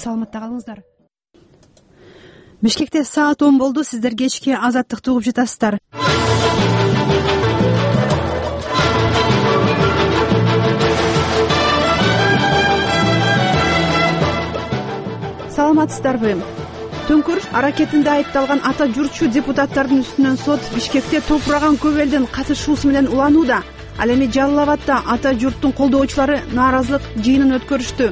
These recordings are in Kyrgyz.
саламатта калыңыздар. Бишкекте саат 10 болду. Сиздер кечки Азаттыкты угуп жатасыздар. Саламатсыздарбы? Төңкөрүш аракетинде айыпталган ата журтчу депутаттардын үстүнөн сот Бишкекте топураган көп элдин катышуусу менен уланууда. Ал эми Жалал Абадда ата журттун колдоочулары нааразылык жыйынын өткөрүштү.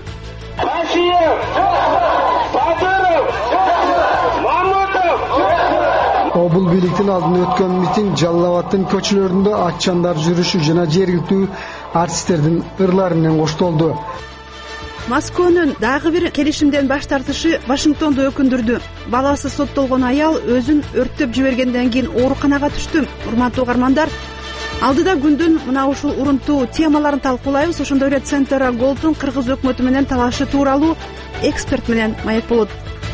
Обул бийликтин алдында өткөн митинг Жалал Абаддын көчөлөрүндө атчандар жүрүшү жана жергиликтүү артисттердин ырлары менен коштолду. Москванын дагы бир келишимден баш тартышы Вашингтонду өкүндүрдү. Баласы соттолгон аял өзүн өрттөп жибергенден кийин ооруканага түштү. Урматтуу угармандар, алдыда күндүн мына ушул урунтуу темаларын талкуулайбыз. Ошондой эле Центра Голдун кыргыз өкмөтү менен талашы тууралуу эксперт менен маек болот.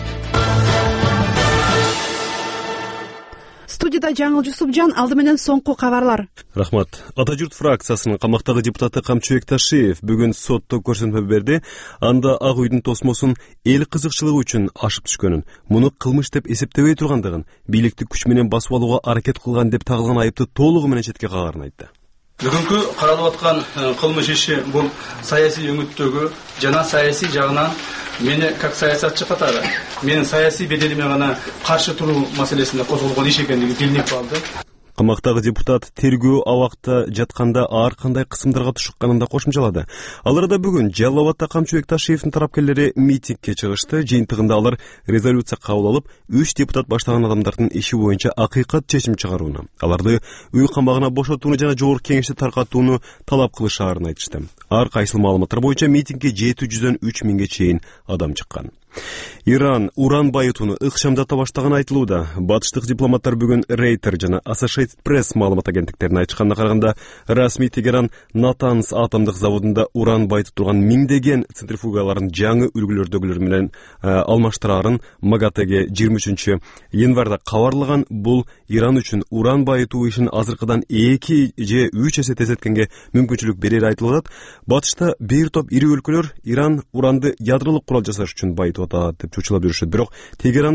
Студияда Жаңыл Жусупжан, алды менен соңку кабарлар. Рахмат. Ата журт фракциясынын камактагы депутаты Камчыбек Ташиев бүгүн сотто көрсөтмө берди. Анда Ак үйдүн тосмосун эл кызыкчылыгы үчүн ашып түшкөнүн, муну кылмыш деп эсептебей тургандыгын, бийликти күч менен басып алууга аракет кылган деп тагылган айыпты толугу менен четке кагарын айтты. Бүгүнкү каралып аткан кылмыш иши бул саясий өңүттөгү жана саясий жагынан мени как саясатчы катары менин саясий беделиме гана каршы туруу маселесинде козголгон иш экендиги билинип калды. Камактагы депутат тергөө абакта жатканда ар кандай кысымдарга тушукканын да кошумчалады. Ал арада бүгүн Жалал Абадда Камчыбек Ташиевдин тарапкерлери митингге чыгышты. Жыйынтыгында алар резолюция кабыл алып, 3 депутат баштаган адамдардын иши боюнча акыйкат чечим чыгарууну, аларды үй камагына бошотууну жана жогорку кеңеште таркатууну талап кылышаарын айтышты. Ар кайсыл маалыматтар боюнча митингге 700-дөн 3000ге чейин адам чыккан. Иран уран байытууну ыкчамдата баштаганы айтылууда. Батыштык дипломаттар бүгүн Рейтер жана Associated Press маалымат агенттиктерине айтышканына караганда, расмий Тегеран Натанс атомдук заводунда уран байытып турган миңдеген центрифугаларын жаңы үлгүлөрдөгүлөр менен алмаштырарын МАГАТЭге 23 январда кабарлаган. Бул Иран үчүн уран байытуу ишин азыркыдан 2 же 3 эсе тезеткенге мүмкүнчүлүк берери айтылат. Батышта бир топ ири өлкөлөр Иран уранды ядролук курал жасаш үчүн байытып атат деп чучулап жүрүшөт. Бирок Тегеран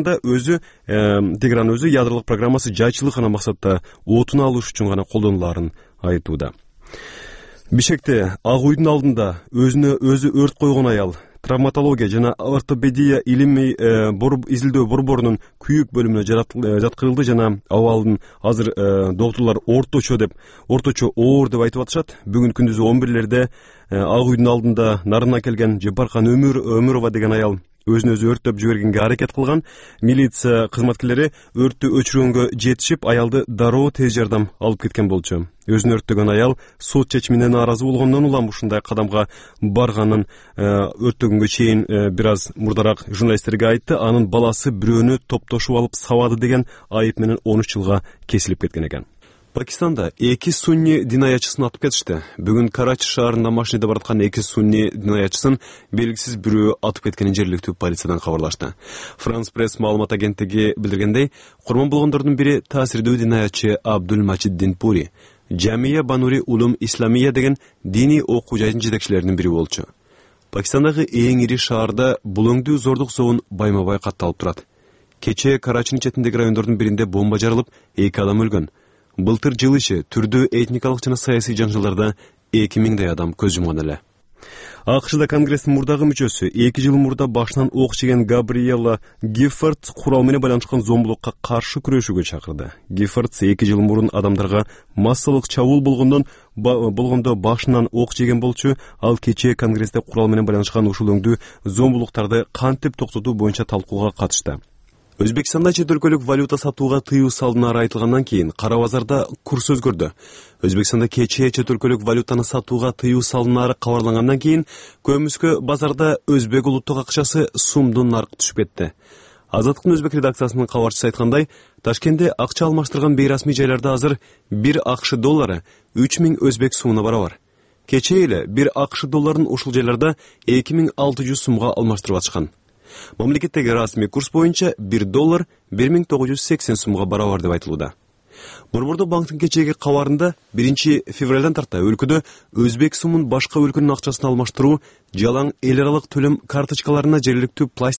өзү ядролук программасы жайчылык гана максатта отун алыш үчүн гана колдонуларын айтууда. Бишкекте Ак үйдүн алдында өзүнө өзү өрт койгон аял травматология жана ортопедия илимий изилдөө борборунун күйүк бөлүмүнө жаткырылды жана абалын азыр доктурлар орточо оор деп айтып атышат. Бүгүн күндүзү 11-лерде Ак үйдүн алдында нарына келген Жапаркан Өмүрова деген аял өзүн өзү өрттөп жибергенге аракет кылган. Милиция кызматкерлери өрттү өчүргөнгө жетишип, аялды дароо тез жардам алып кеткен болчу. Өзүн өрттөгөн аял сот чечимине нааразы болгондон улам ушундай кадамга барганын өрттөгөнгө чейин бир аз мурдараак журналисттерге айтты. Анын баласы бирөөнү топтошуп алып сабады деген айып менен 13 жылга кесилип кеткен экен. Пакистанда 2 сунни динаячысын атып кетишти. Бүгүн Карачи шаарында машинада бараткан 2 сунни динаячысын белгисиз бирөө атып кеткенин жергиликтүү полициядан кабарлашты. France Press маалымат агенттиги билдиргендей, курман болгондордун бири таасирдүү динаячы Абдул Мачид Динпури, Жамия Банури Улум Исламия деген диний окуу жайдын жетекчилеринин бири болчу. Пакистандагы эң ири шаарда булөңдүү зордук зобун байма-бай катталып турат. Кечээ Карачинин четиндеги райондордун биринде бомба жарылып, 2 адам өлгөн. Былтыр жыл иши түрдүү этникалык жана саясий жаңжылдарда 2000 адам көз жумган эле. АКШда Конгресстин мурдагы мүчөсү 2 жыл мурда башынан ок жеген Габриэла Гиффорд курал менен байланышкан зомбулукка каршы күрөшүүгө чакырды. Гиффорд 2 жыл мурун адамдарга массалык чабуул болгондо башынан ок жеген болчу. Ал кечээ Конгрессте курал менен байланышкан ушул зомбулуктарды кантип токтотуу боюнча талкууга катышты. Өзбекстанда чет өлкөлүк валюта сатууга тыюу салынары айтылгандан кийин кара базарда курс өзгөрдү. Өзбекстанда кечээ чет өлкөлүк валютаны сатууга тыюу салынары кабарлангандан кийин көмүскө базарда өзбек улуттук акчасы сумдун наркы түшүп кетти. Азаттыктын өзбек редакциясынын кабарчысы айткандай, Ташкентте акча алмаштырган бейрасмий жайларда азыр 1 АКШ доллары 3000 өзбек сумуна барабар. Кечээ эле 1 АКШ долларын ушул жайларда 2600 сумга алмаштырып атышкан. Мамлекеттеги расмий курс боюнча 1 доллар 1980 сумга барабар деп айтылууда. Борбордук банктын кечээги кабарында 1 февралдан тарта өлкөдө өзбек сумун башка өлкөнүн акчасына алмаштыруу жалаң эл аралык төлөм карточкаларына жергиликтүү